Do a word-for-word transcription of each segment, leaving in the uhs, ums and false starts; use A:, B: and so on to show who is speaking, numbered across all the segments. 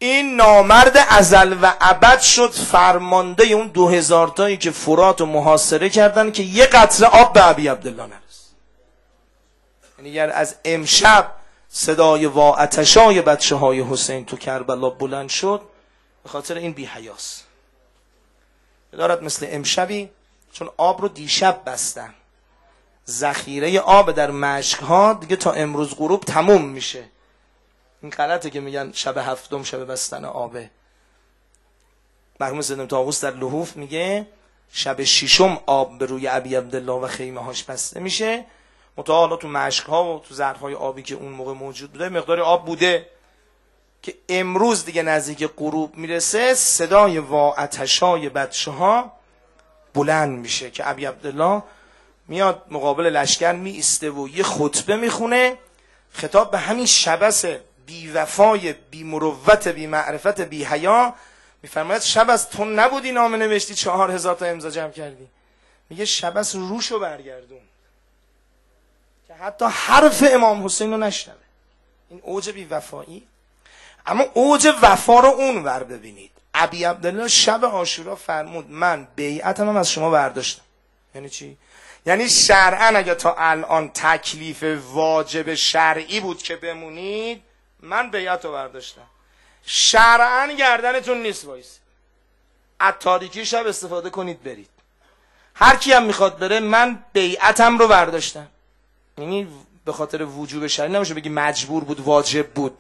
A: این نامرد ازل و ابد شد فرمانده اون دو هزار تایی که فرات رو محاصره کردن که یه قطره آب به ابی عبدالله نرسید. یعنی اگر از امشب صدای وا آتشای بچه های حسین تو کربلا بلند شد به خاطر این بی حیاس دارد مثل امشبی، چون آب رو دیشب بستن، ذخیره آب در مشک ها دیگه تا امروز غروب تموم میشه. این غلطه که میگن شب هفتم شب بستن آبه. مرحوم سیدنا طاووس در لحوف میگه شب ششم آب به روی ابی عبدالله و خیمه هاش بسته میشه. متعالا تو مشک ها و تو ظرفهای آبی که اون موقع موجود بوده مقدار آب بوده که امروز دیگه نزدیک غروب میرسه صدای وا آتشای بچه ها بلند میشه که ابی عبدالله میاد مقابل لشکر می ایسته و یه خطبه میخونه، خطاب به همین شبس بی وفای بی مروت بی معرفت بی حیا. میفرماید شبس تو نبودی نامه نوشتی چهار هزار تا امضا جمع کردی؟ میگه شبس روشو برگردون که حتی حرف امام حسین رو نشنوه. این اوج بی وفایی. اما اوج وفا رو اون ور ببینید. ابی عبدالله شب عاشورا فرمود من بیعتم هم از شما برداشتم. یعنی چی؟ یعنی شرعاً اگه تا الان تکلیف واجب شرعی بود که بمونید من بیعت رو برداشتم. شرعاً گردنتون نیست وایس، از تاریکی شب استفاده کنید برید. هر کی هم میخواد بره من بیعتم رو برداشتم. یعنی به خاطر وجوب شرعی نمیشه بگی مجبور بود واجب بود.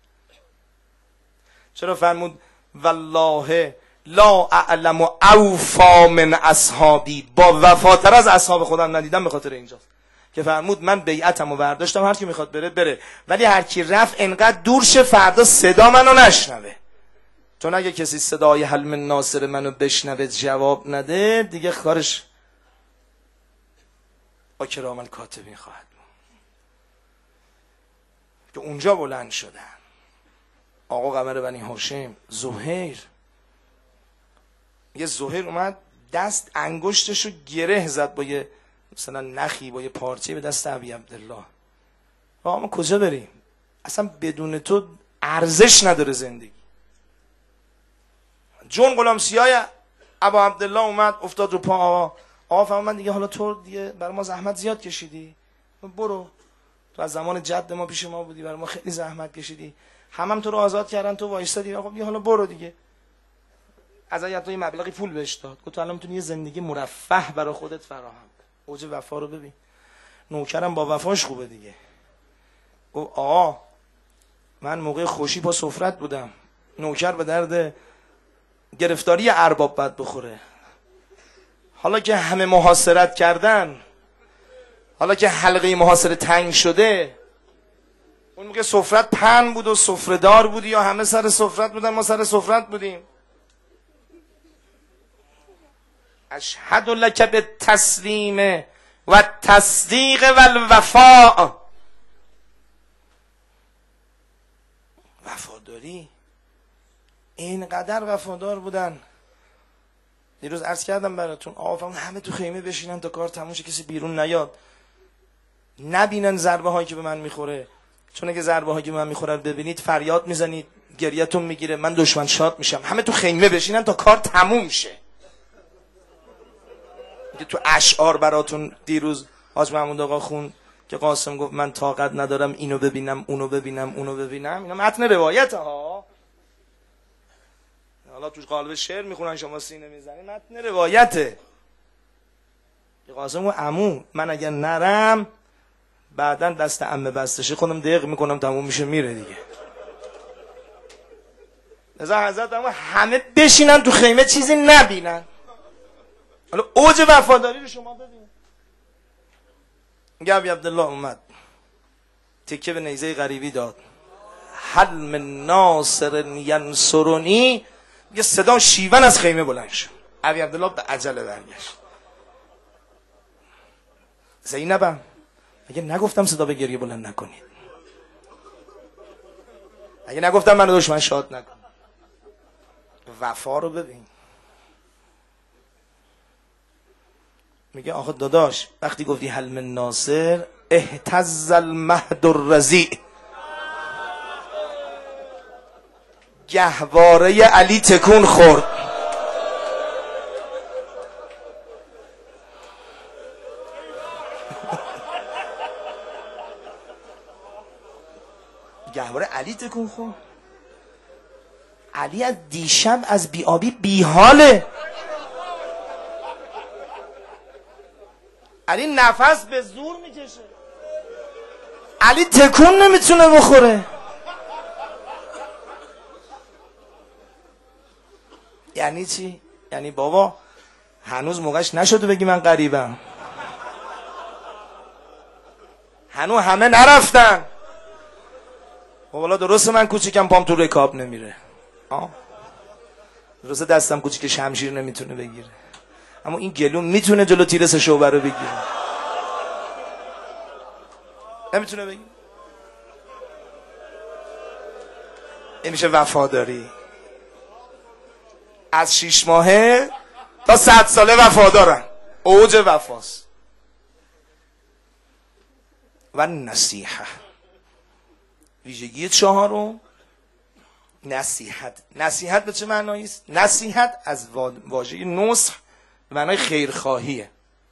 A: چرا فرمود والله لا اعلم اوفا من اصحابی، با وفاتر از اصحاب خودم ندیدم. به خاطر اینجاست که فرمود من بیعتمو برداشتم، هر کی میخواد بره بره، ولی هر کی رفت انقدر دور شه فردا صدا منو نشنوه. چون اگه کسی صدای حل من ناصر منو بشنوه جواب نده دیگه کارش با کرام الکاتبین خواهد بود. که اونجا بلند شدن آقا قمر بنی هاشم زهیر. یه زهیر اومد دست انگشتشو گره زد با یه مثلا نخی با یه پارچه به دست ابی عبدالله. آقا ما کجا بریم؟ اصلا بدون تو ارزش نداره زندگی. جون غلام سیای ابا عبدالله اومد افتاد رو پا آقا. آقا فرمود دیگه حالا تو دیگه برای ما زحمت زیاد کشیدی، برو. تو از زمان جد ما پیش ما بودی، برای ما خیلی زحمت کشیدی، همم هم تو رو آزاد کردن، تو وایستادی. آقا بیا حالا برو دیگه. از حتی یه مبلغی پول بهش داد، گفت تو الان میتونی یه زندگی مرفه برای خودت فراهم کنی. اوج وفا رو ببین. نوکرم با وفاش خوبه دیگه. گفت آقا من موقع خوشی با سفرت بودم، نوکر به درد گرفتاری ارباب بد بخوره. حالا که همه محاصرت کردن، حالا که حلقه محاصره تنگ شده، اون موقع سفرت پهن بود و سفره‌دار بودی یا همه سر سفرت بودن ما سر سفرت بودیم. اشهد لک بالتسلیم و تصدیق و الوفاء. وفاداری، اینقدر وفادار بودن. دیروز عرض کردم براتون آقا همه تو خیمه بشینن تا کار تموم شه، کسی بیرون نیاد، نبینن ضربه هایی که به من میخوره. چون اگه ضربه هایی که به من میخوره ببینید فریاد میزنید، گریتون میگیره، من دشمن شاد میشم. همه تو خیمه بشینن تا کار تموم شه. تو اشعار براتون دیروز حاج محمود آقا خون که قاسم گفت من طاقت ندارم اینو ببینم اونو ببینم اونو ببینم. اینا متن روایت ها، حالا توش قالب شعر میخونن شما سینه میزنید، متن روایته. قاسم گفت عمو من اگر نرم بعدن دست عمه بستشه خودم دق میکنم تموم میشه میره دیگه. نظر حضرت اما همه بشینن تو خیمه چیزی نبینن. حالا اوج وفاداری رو شما ببینید. میگه ابی عبدالله اومد تکه به نیزه غریبی داد، حل من ناصر ینصرنی. یه صدا شیون از خیمه بلند شد. ابی عبدالله به عجله برگشت. زینبم اگه نگفتم صدا به گریه بلند نکنید، اگه نگفتم منو دشمن شاد نکن. وفا رو ببین. میگه آخه داداش وقتی گفتی حل من ناصر اهتز المهد الرضیع، گهواره علی تکون خورد. گهواره علی تکون خورد. علی از دیشب از بیابی بیحاله. علی نفس به زور میکشه. علی تکون نمیتونه بخوره. یعنی چی؟ یعنی بابا هنوز موقعش نشده بگی من غریبم. هنوز همه نرفتن. والا درسته من کوچیکم پام تو رکاب نمیره. آه. درسته دستم کوچیک شمشیر نمیتونه بگیره. اما این گلوم میتونه جلو تیر سه شعبه رو بگیره. نمیتونه بگیره. این میشه وفاداری. از شیش ماهه تا صد ساله وفادارن. اوج وفاست. و نصیحه. ویژگی چهارم نصیحت. نصیحت به چه معنایی است؟ نصیحت از واژه نصح به معنای خیرخواهیه.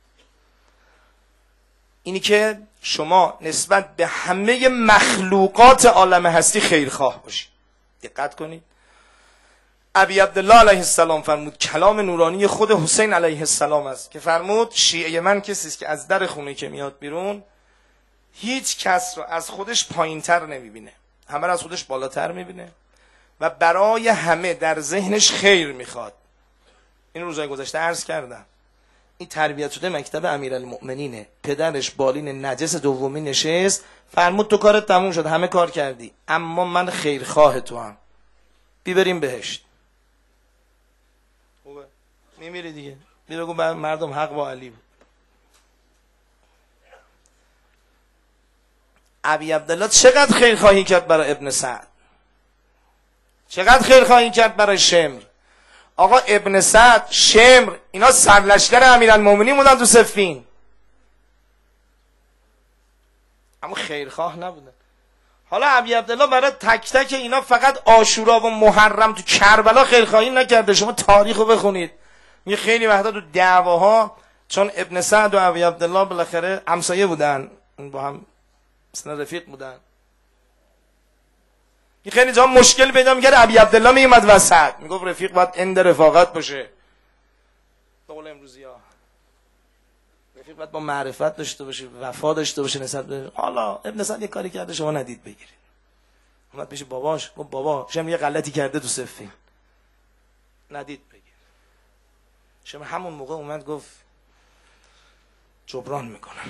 A: اینی که شما نسبت به همه مخلوقات عالم هستی خیرخواه باشید. دقت کنید. ابی عبدالله علیه السلام فرمود، کلام نورانی خود حسین علیه السلام است که فرمود شیعه من کسی است که از در خونه که میاد بیرون هیچ کس رو از خودش پایینتر نمیبینه، همه رو از خودش بالاتر میبینه و برای همه در ذهنش خیر میخواد. این روزهای گذشته عرض کردم این تربیت شده مکتب امیرالمؤمنینه. پدرش بالین نجس دومی نشست فرمود تو کارت تموم شد، همه کار کردی، اما من خیرخواه تو هم، بیبریم بهشت. خوبه میمیری دیگه، بی بگو مردم حق با علی بود. ابی عبدالله چقدر خیرخواهی کرد برای ابن سعد، چقدر خیرخواهی کرد برای شمر. آقا ابن سعد، شمر، اینا سرلشکر امیرالمومنین بودن تو صفین، اما خیرخواه نبودن. حالا ابی عبدالله برای تک تک اینا فقط عاشورا و محرم تو کربلا خیرخواهی نکرده. شما تاریخو بخونید، میگه خیلی وقتا تو دعواها، چون ابن سعد و ابی عبدالله بالاخره همسایه بودن، با هم مثلا رفیق بودن، یه خیلی جا مشکل پیدا میکرد. ابی عبدالله میومد وسط میگفت رفیق باید اند رفاقت باشه، به قول امروزی ها رفیق باید با معرفت داشته باشه، وفا داشته باشه نسبت به. حالا ابن سعد یه کاری کرده شما ندید بگیرید، اومد پیش باباش گفت بابا شما یه غلطی کرده تو صفین، ندید بگیر. شما همون موقع اومد گفت جبران میکنم.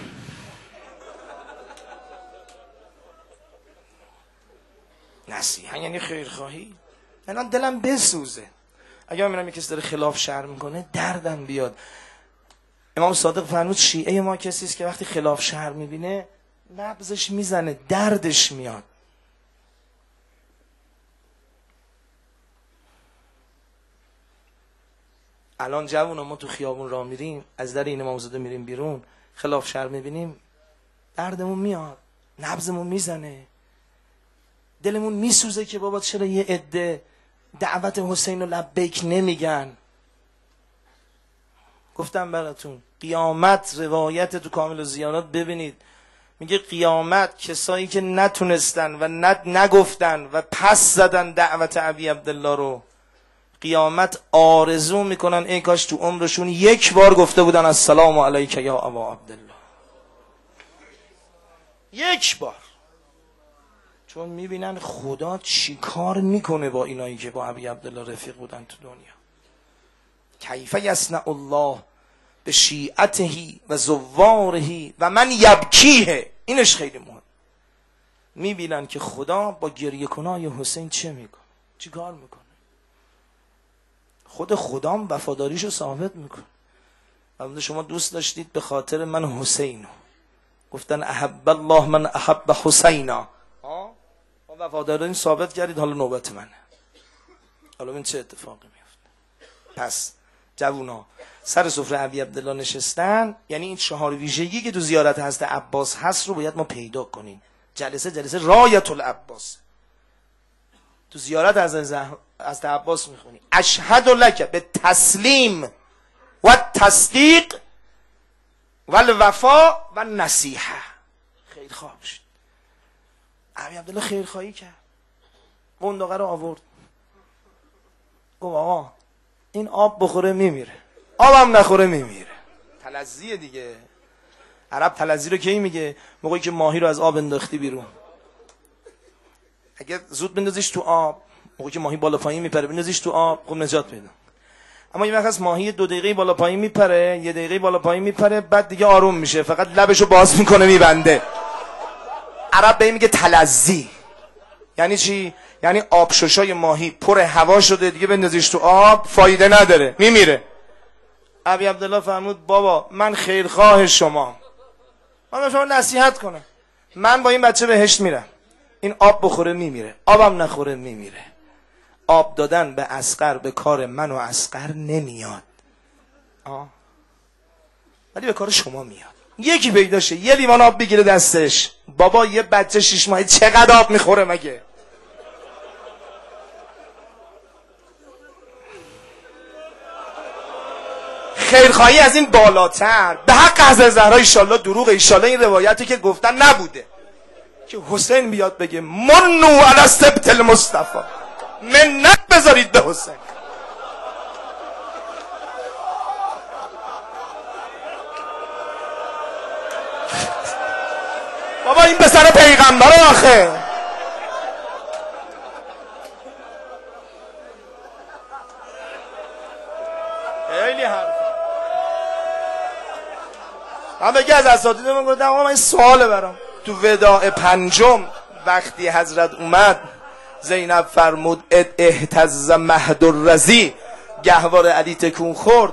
A: نصیحت یعنی خیرخواهی. الان دلم بسوزه اگه من میبینم کسی داره خلاف شرع میکنه، دردم بیاد. امام صادق فرمود شیعه ما کسی است که وقتی خلاف شرع میبینه نبضش میزنه، دردش میاد. الان جوونا ما تو خیابون راه میریم، از در این امامزاده میریم بیرون، خلاف شرع میبینیم، دردمون میاد، نبضمون میزنه، دلمون میسوزه که بابا چرا یه عده دعوت حسین رو لبیک نمیگن. گفتم براتون قیامت، روایت تو کامل الزیارات ببینید، میگه قیامت کسایی که نتونستن و ند نگفتن و پس زدن دعوت ابی عبدالله رو، قیامت آرزو میکنن ای کاش تو عمرشون یک بار گفته بودن السلام علیک یا ابا عبدالله، یک بار. چون میبینن خدا چی کار میکنه با اینایی که با ابی عبدالله رفیق بودن تو دنیا. کیف یصنع الله به شیعته و زواره و من یبکیه. اینش خیلی مهم. میبینن که خدا با گریه کنای حسین چه میکنه، چی کار میکنه. خود خدام وفاداریشو ثابت میکنه. و شما دوست داشتید به خاطر من حسینو، گفتن احب الله من احب حسینا، وفاداری ثابت کردید، حالا نوبت منه. حالا این چه اتفاقی میفته؟ پس جوونا سر سفره ابی عبدالله نشستن، یعنی این چهار ویژگی که تو زیارت حضرت عباس هست رو باید ما پیدا کنیم. جلسه جلسه رایت العباس. تو زیارت از از عباس میخونی اشهد لک به تسلیم و تصدیق و الوفا و نصیحه. خیر خواه بشید. ابی عبدالله خیر خواهی کرد، قنداقه رو آورد، گفت آقا این آب بخوره میمیره، آبم نخوره میمیره. تلزیه دیگه. عرب تلزی رو کی میگه؟ موقعی که ماهی رو از آب انداختی بیرون. اگه زود بندازیش تو آب، موقعی که ماهی بالا پایین میپره بندازیش تو آب، خب نجات پیدا. اما یه وقت از ماهی دو دقیقه بالا پایین میپره، یه دقیقه بالا پایین میپره، بعد دیگه آروم میشه، فقط لبشو باز میکنه میبنده. عرب به این میگه تلزی. یعنی چی؟ یعنی آب ششای ماهی پر هوا شده، دیگه بندازیش تو آب فایده نداره، میمیره. ابی عبدالله فرمود بابا من خیرخواه شما، من به شما نصیحت کنم، من با این بچه بهشت میرم، این آب بخوره میمیره، آبم نخوره میمیره. آب دادن به اصغر به کار من و اصغر نمیاد، آه ولی به کار شما میاد. یکی پیدا شه یه لیوان آب بگیره دستش، بابا یه بچه شیش ماهه چقدر آب میخوره مگه؟ خیرخواهی از این بالاتر. به حق حضرت زهرا ایشالله دروغ، ایشالله این روایتی که گفتن نبوده که حسین بیاد بگه منو علی سبط المصطفی، منت بذارید به حسین. بابا این پسر پیغمبر آخه. خیلی حرف. من بگی از اساتید من گفتم آقا من این سواله برام. تو وداع پنجم وقتی حضرت اومد، زینب فرمود اهتز مهد الرضی، گهوار علی تکون خورد.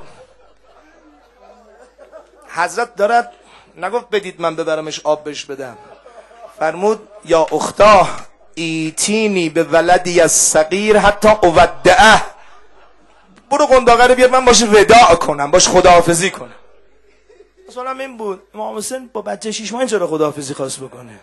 A: حضرت دارد نگفت بدید من ببرمش آب بش بدم، فرمود یا اختا ایتینی به ولدی از صغیر حتی اودعه، برو قنداقه رو بیار من باش وداع کنم، باش خداحافظی کنم. مثلا این بود امام حسین با بچه شیش ماه چرا خداحافظی خواست بکنه؟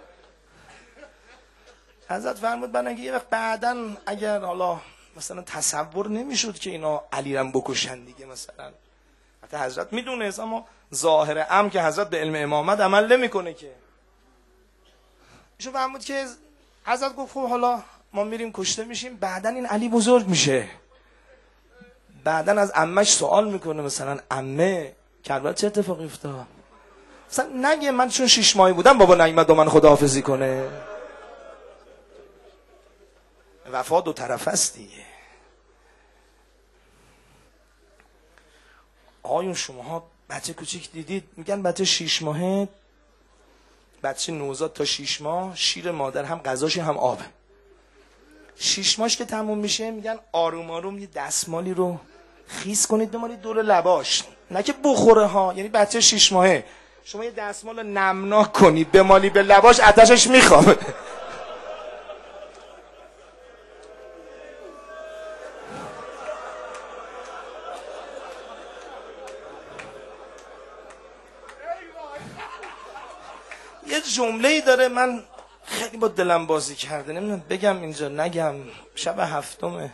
A: حضرت فرمود من اگه یه وقت بعداً اگر حالا مثلا تصور نمیشد که اینا علی رم بکشن دیگه، مثلا حتی حضرت میدونه، اما ظاهر امر که حضرت به علم امامت عمل نمیکنه که. ایشون فرمود که حضرت گفت خب حالا ما میریم کشته میشیم، بعداً این علی بزرگ میشه، بعداً از عمش سوال میکنه مثلا عمه کربلا چه اتفاقی افتاد؟ مثلا نگه من چون شش ماهی بودم بابا نیومد با من خداحافظی کنه. وفا دو طرف است دیگه. آیون شماها بچه کوچیک دیدید میگن بچه شش ماهه، بچه نوزاد تا شش ماه شیر مادر هم غذاش هم آبه. شش ماهش که تموم میشه میگن آروم آروم یه دستمالی رو خیس کنید بمالید دور لباش، نه که بخوره ها. یعنی بچه شش ماهه شما یه دستمال رو نمناک کنی بمالی به لباش، آتشش میخوابه. یه جمله‌ای داره من خیلی با دلم بازی کرده، نمیدونم بگم اینجا نگم، شب هفتمه.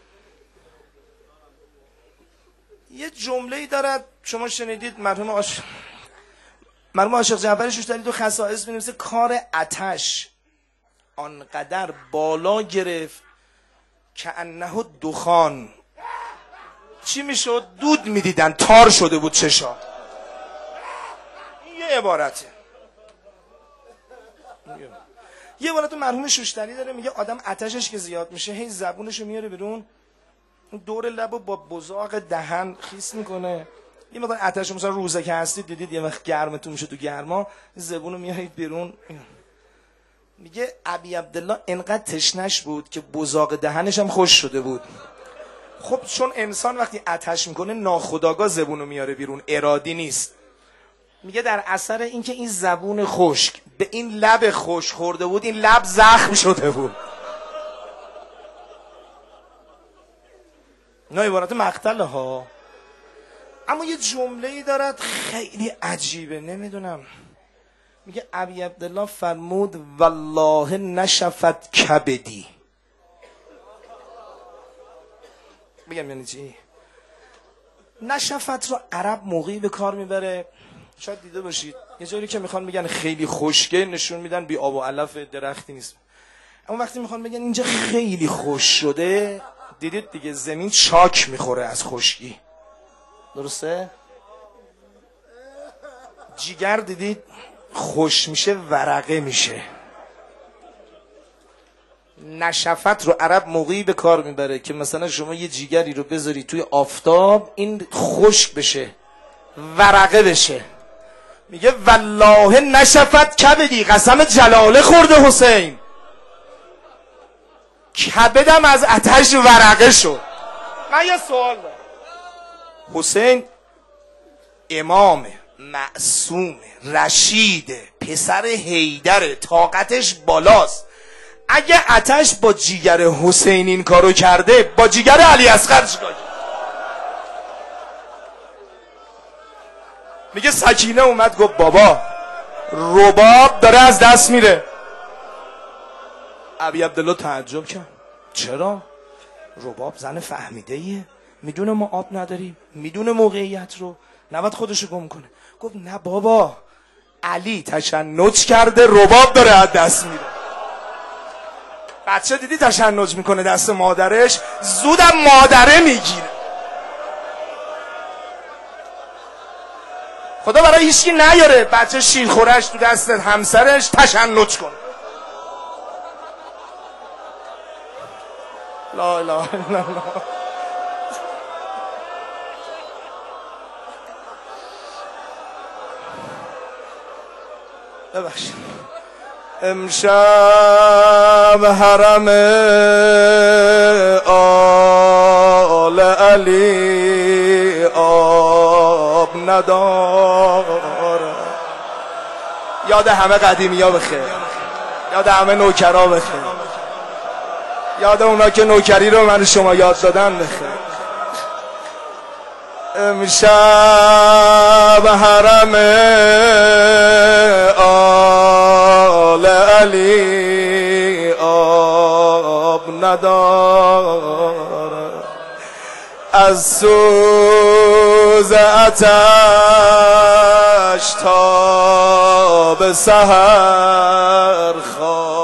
A: یه جمله‌ای داره شما شنیدید، مرحوم عاشق مرحوم عاشق جعفر شوشتری تو خصائص می‌نویسه کار آتش آنقدر بالا گرفت که انه دخان، چی میشد؟ دود میدیدن، تار شده بود چشا. یه عبارته. یه عبارت مرحوم شوشتری داره میگه آدم آتشش که زیاد میشه هی زبونشو میاره بیرون، دور لبو با بزاق دهن خیس میکنه. یه مقدار آتش مثلا روزه که هستید دیدید یه وقت گرمتون میشه، تو گرما زبونو میارید بیرون. میگه ابی عبدالله انقدر تشنش بود که بزاق دهنش هم خوش شده بود. خب چون انسان وقتی آتش میکنه ناخودآگاه زبونو میاره بیرون، ارادی نیست. میگه در اثر اینکه این زبون خشک به این لب خوش خورده بود، این لب زخم شده بود. نه عبارت مقتله ها. اما یه جمله‌ای دارد خیلی عجیبه، نمیدونم. میگه ابی عبدالله فرمود والله نشفت کبدی، بگم یعنی چی؟ نشفت رو عرب موقعی به کار میبره، شاید دیده باشید یه جایی که میخوان بگن خیلی خشکه نشون میدن بی آب و علف درختی نیست، اما وقتی میخوان بگن اینجا خیلی خوش شده، دیدید دیگه زمین چاک میخوره از خشکی، درسته؟ جیگر دیدید خوش میشه ورقه میشه. نشفت رو عرب موقعی به کار میبره که مثلا شما یه جیگری رو بذاری توی آفتاب این خشک بشه ورقه بشه، میگه والله نشفت کبدی، قسم جلاله خورده حسین، کبدم از آتش ورقه شد. من یه سوال دارم، حسین امامه، معصومه، رشیده، پسر حیدره، طاقتش بالاست، اگه آتش با جیگر حسین این کارو کرده با جیگر علی اصغر چیکار کرد؟ میگه سکینه اومد گفت بابا رباب داره از دست میره. ابی عبدالله تعجب کرد، چرا؟ رباب زن فهمیده ایه، میدونه ما آب نداریم، میدونه موقعیت رو، نباید خودشو گم کنه. گفت نه بابا علی تشنج کرده رباب داره از دست میره. بچه دیدی تشنج میکنه دست مادرش، زودم مادره میگیره. خدا برای هیچکی نیاره بچه شیرخورش تو دست همسرش تشنج کنه. لا اله الا الله. ببخشید امشب حرم آل علی آب نداره. یاد همه قدیمی ها بخیر، یاد همه نوکرها بخیر، یاد اونا که نوکری رو من شما یاد دادن بخیر. امشب حرم آل علی آب نداره، از سوز آتش تا به سحر خواب